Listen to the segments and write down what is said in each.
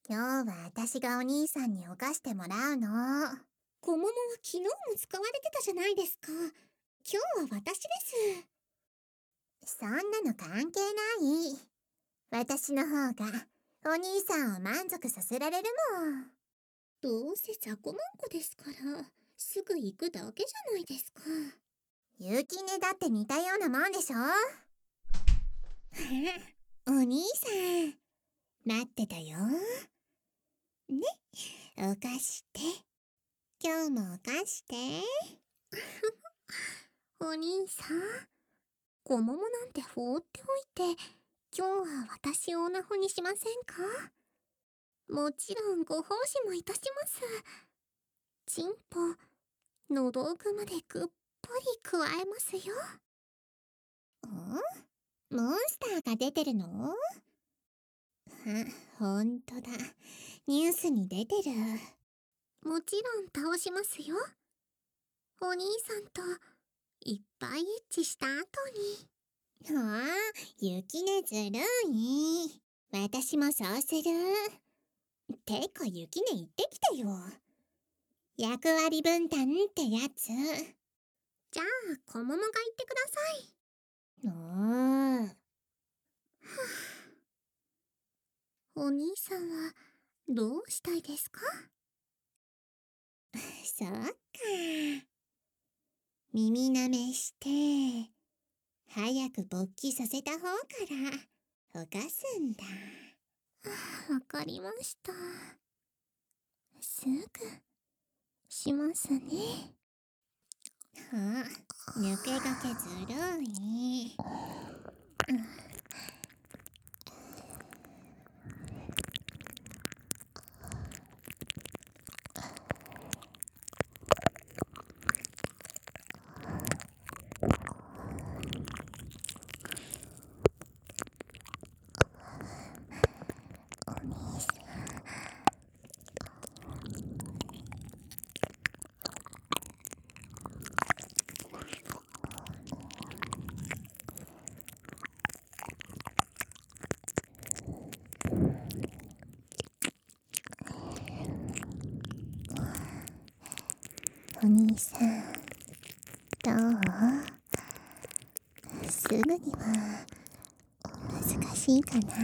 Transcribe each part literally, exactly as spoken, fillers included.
今日は私がお兄さんに犯してもらうの。 小桃は昨日も使われてたじゃないですか。今日は私です。 そんなの関係ない。私の方がお兄さんを満足させられるもん。 どうせ雑魚マンコですから、すぐ行くだけじゃないですか。 ゆきねだって似たようなもんでしょ。 お兄さん、待ってたよ。ね、お菓して。今日もお菓して。お兄さん、小桃なんて放っておいて、今日は私をオナホにしませんか？もちろんご奉仕もいたします。チンポ、喉奥までぐっぽり加えますよ。 ん？モンスターが出てるの？あ、ほんとだ。ニュースに出てる。 もちろん倒しますよ。お兄さんといっぱいエッチした後に。はあ、ゆきねずるい。私もそうする。てかゆきね行ってきてよ。役割分担ってやつ。 じゃあ小桃が言ってください。 もう。 お兄さんはどうしたいですか？ そっか。耳なめして、早く勃起させた方からほかすんだ。 わかりました。すぐしますね。 あ、抜け駆けずるい。お兄さん、どう？すぐには難しいかな。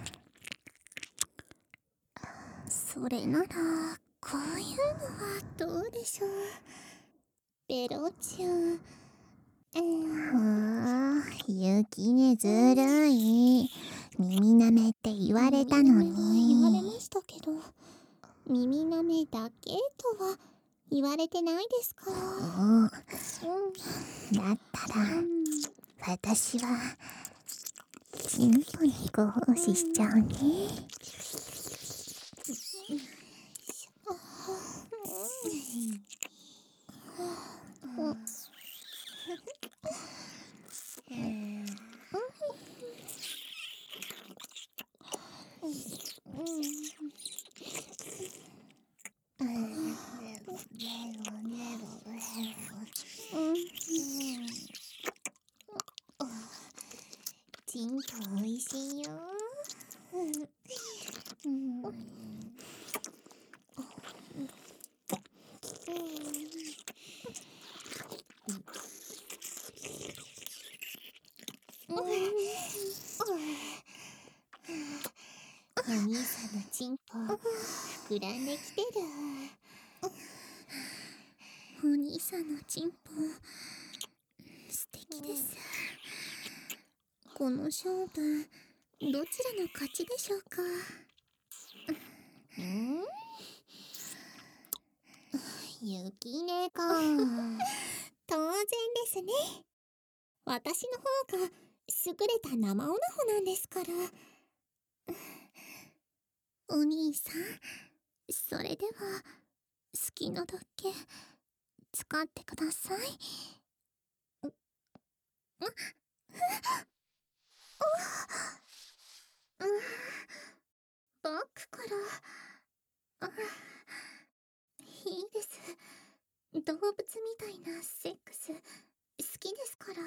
それならこういうのはどうでしょう。ベロチュー。えー、 はあ、ゆきねずるい。耳なめって言われたのに。 言われましたけど、耳なめだけとは言われてないですから。 うん、だったら、うん、私はチンポにご奉仕しちゃうね。チンポおいしいよ。うん、お兄さんのチンポ膨らんできてる。 お兄さんのチンポ素敵です。この勝負どちらの勝ちでしょうか？ ん？ゆきねか。 当然ですね。私の方が優れた生オナホなんですから。お兄さん、それでは好きなだけ使ってください。バックから。いいです。動物みたいなセックス好きですから。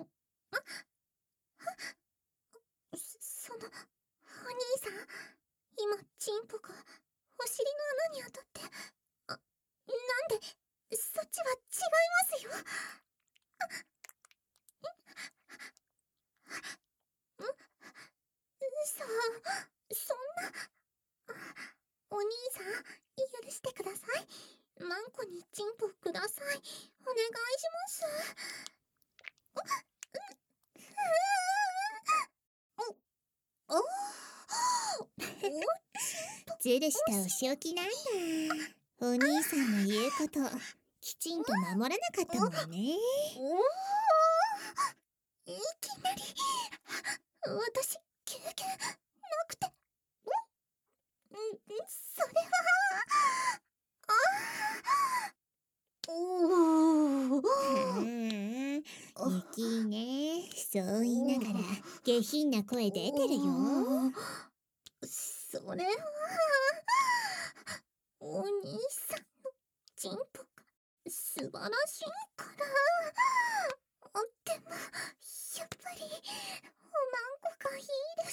あ、そのお兄さん、 今チンポがお尻の穴に当たって、あ、なんで、そっちは違いますよ。ん嘘、そんな。お兄さん、許してください。マンコにチンポください。お願いします。お、お、 ずるしたお仕置きなんだ。お兄さんの言うこときちんと守らなかったもんね。 お、いきなり私経験なくて。んそれはあおーああ、ゆきね、そう言いながら下品な声出てるよ。 それはお兄さんのチンポが素晴らしいからでもやっぱりおまんこがいいです。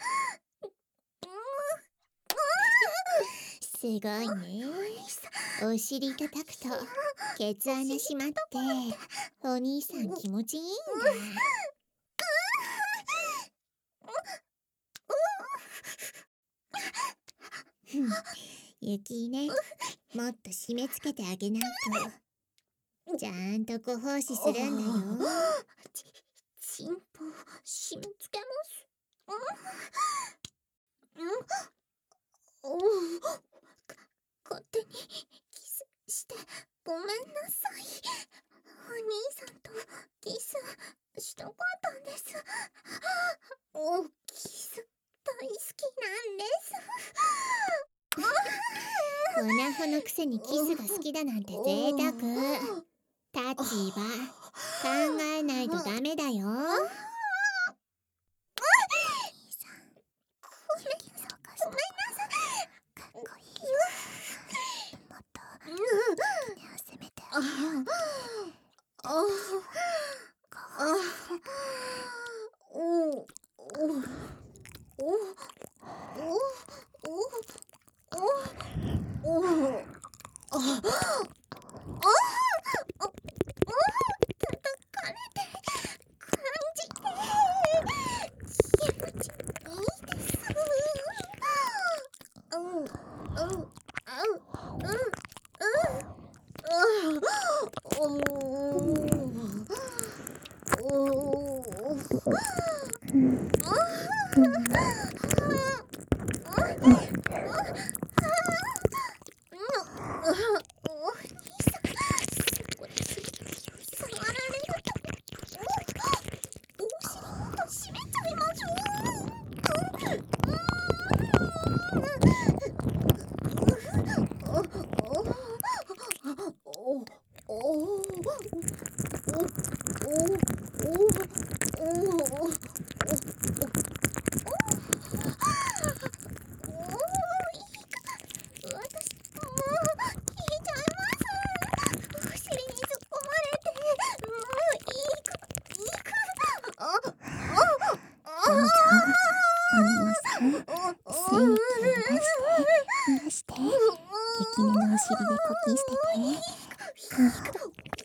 すごいね。お尻叩くとケツ穴閉まってお兄さん気持ちいいんだ。ゆきね、もっと締め付けてあげないとちゃんとご奉仕するんだよ。 ち、チンポ締め付けます。うん、おう、か、勝手にキスしてごめんなさい。お兄さんとキスしたかったんです。お、キス大好きなんです。 オナホのくせにキスが好きだなんて贅沢。立場考えないとダメだよ。ゆきねのお尻で呼吸してて。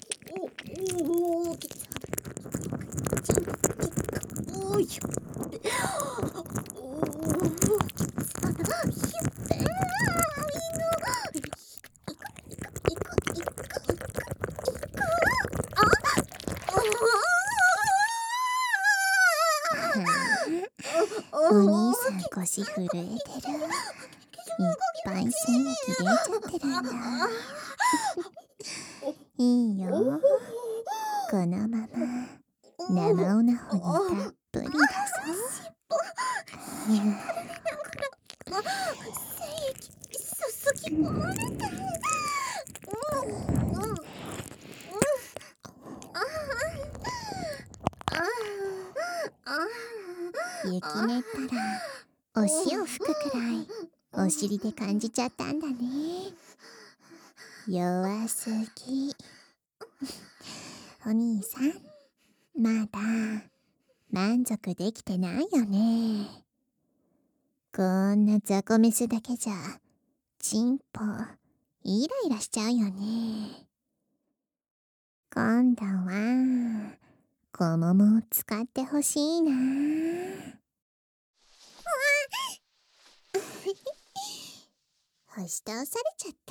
お兄さん腰震えてる。いっぱい精液出ちゃってるんだ。いいよ、このまま生オナホにたっぷりだぞ。 精液すすぎ込まれて。 ゆきねったらお潮吹くくらいお尻で感じちゃったんだね。弱すぎ。お兄さん、まだ満足できてないよね。 こんな雑魚メスだけじゃチンポイライラしちゃうよね。今度は子ももを使ってほしいな。押し倒されちゃった。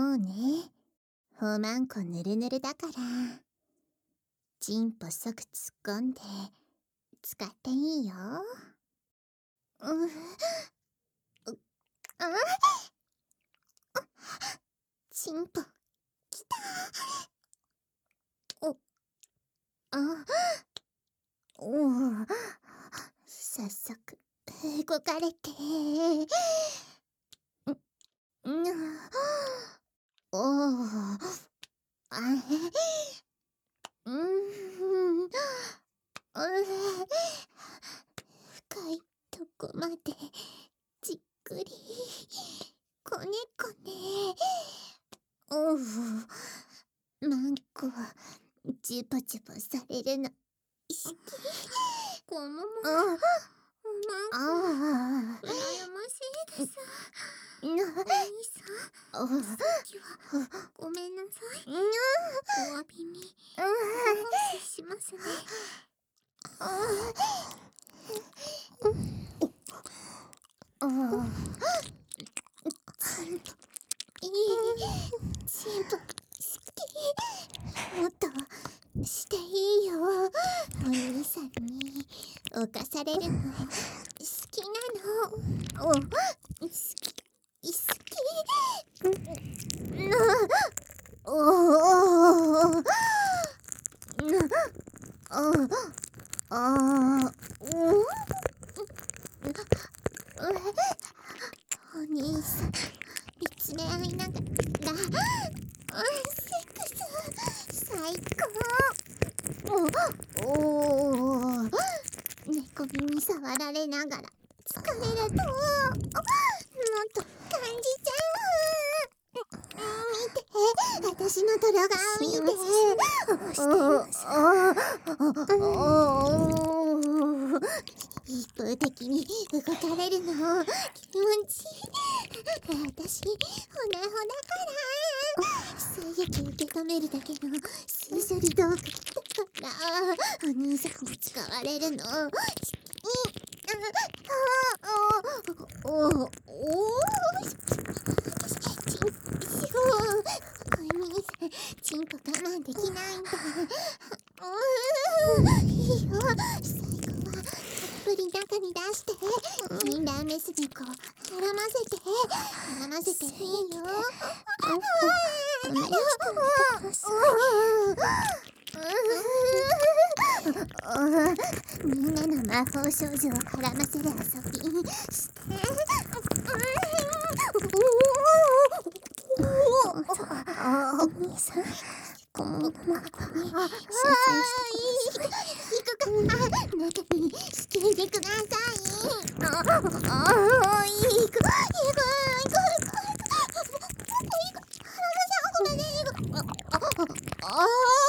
もうね、ほまんこぬるぬるだからチンポ即突っ込んで使っていいよ。ううあチンポきた。おあおお、早速動かれてんんおおあうん、う深いとこまでじっくりこねこね。おう、マンコジュポジュポされるの好き。 こももあマンあコ羨ましいです。おな兄さん、 あさっきはごめんなさい。お詫びにご奉仕しますね。 ああチンポいいチンポ好き。もっとしていいよ。お兄さんに侵されるの好きなの。お好き好きなおおなああおお兄さん見つめ合いながらセックス最高。おお猫耳触られながら疲れるともっと感じちゃう。見て私のドラガー見て。一方的に動かれるの気持ちいい。私ほなほなから精液受け止めるだけのスーソリ道具だからお兄さんも使われるの。おおおおチンポ我慢できないんだ。いいよ、最後はたっぷり中に出してフィンラーメスにこう絡ませて絡ませていいよ。みんなの魔法少女を絡ませる遊びしてお兄さんこのままここに修正してください。行くから中に仕切りてください。ああいい行く行く行くああ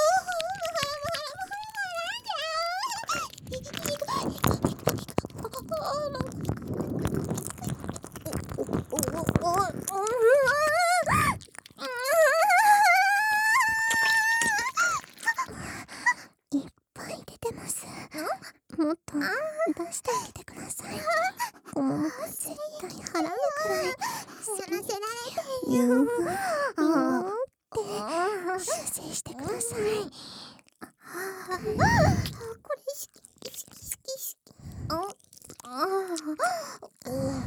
いっぱい出てます。もっと出してあげてください。こももが絶対払うくらいやらせられてるよ。って修正してください。あこれ好き好き好き好き。ああお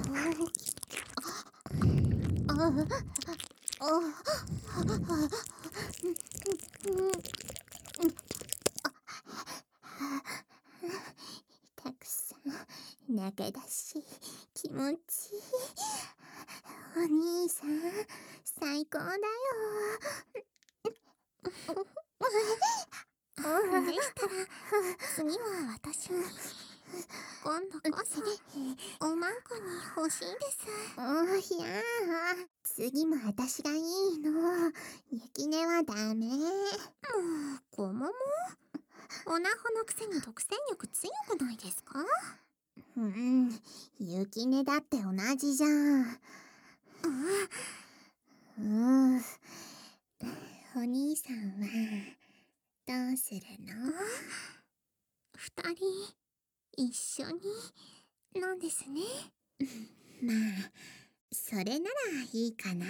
あああたくさん中だし気持ちいい。お兄さん最高だよ。 でしたら次は私に。今度こそおまんこに欲しいです。 おいや次も私がいいの。雪音はダメ。 もうこももオナホのくせに独占欲強くないですか？ うん、ゆきねだって同じじゃん。うん。お兄さんはどうするの？ 二人一緒になんですね。 まあ、それならいいかな。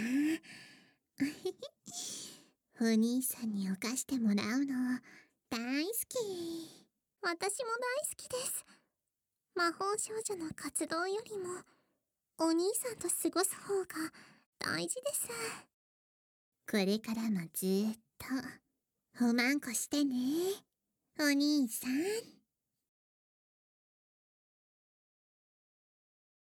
お兄さんに犯してもらうの大好き。 私も大好きです。魔法少女の活動よりもお兄さんと過ごす方が大事です。 これからもずーっとおまんこしてね、お兄さん。